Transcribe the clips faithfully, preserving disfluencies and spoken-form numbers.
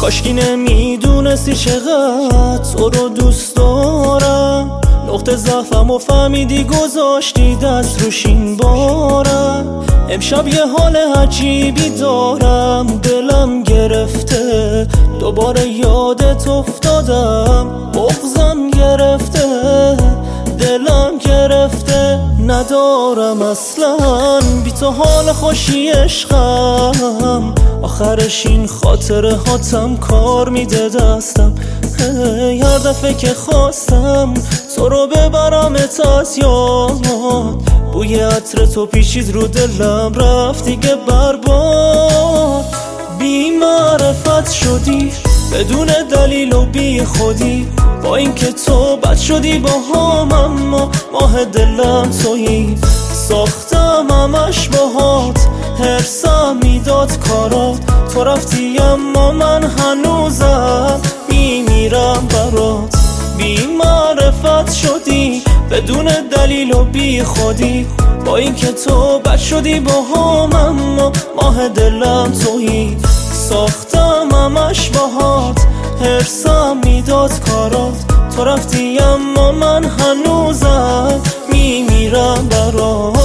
کاشکی نمیدونستی چقدر تو رو دوست دارم، نقطه ضعفم و فهمیدی گذاشتی دست روش این بارم. امشب یه حال عجیبی دارم، دلم گرفته، دوباره یادت افتادم، بغضم گرفته، دلم گرفته، ندارم اصلا بی تو حال خوشی عشقم. آخرش این خاطره هاتم کار میده دستم، هر دفعه که خواستم تو رو ببرمت از یاد، بوی عطر تو پیچید رو دلم رفت دیگه برباد. بی معرفت شدی بدون دلیل و بی خودی، با اینکه تو بد شدی با هم اما ماه دلم تویی. ساختم همش باهات، هرسم میداد کارات، تو رفتی اما من هنوزم میمیرم برات. بی معرفت شدی بدون دلیل و بی خودی، با اینکه تو بد شدی با هم اما ماه دلم تویی. ساختم همش باهات، هرسم میداد کارات، تو رفتی اما من هنوزم میمیرم برات.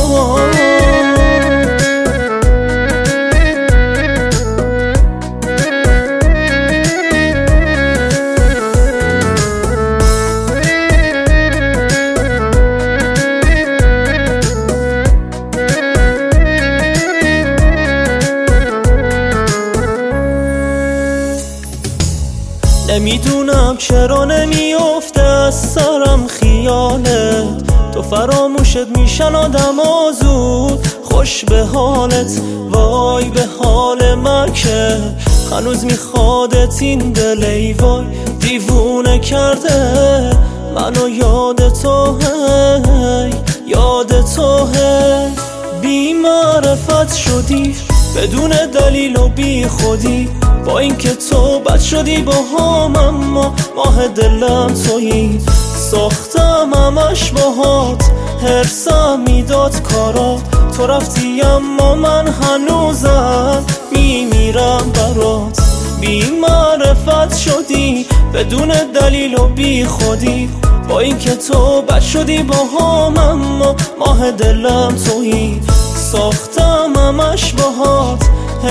نمیدونم چرا نمیافته از سرم خیالت، تو فراموشت میشن آدم آزود خوش به حالت. وای به حال من که هنوز میخوادت این دل، ای وای دیوونه کرده منو. یاد تو هی یاد تو هی، بی معرفت شدی بدون دلیل و بی خودی، با اینکه تو بد شدی با هم اما ماه دلم تویی. ساختم همش باهات، هرسم میداد کارات، تو رفتی اما من هنوزم میمیرم برات. بی معرفت شدی بدون دلیل و بی خودی، با اینکه تو بد شدی با هم اما ماه دلم تویی. ساختم همش باهات،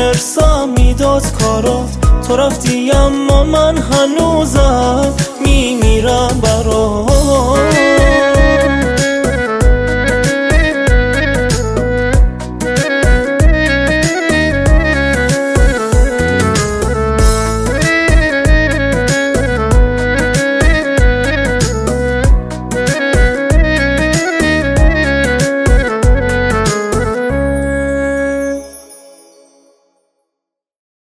هرسم میداد کارات، تو رفتی اما من هنوزم می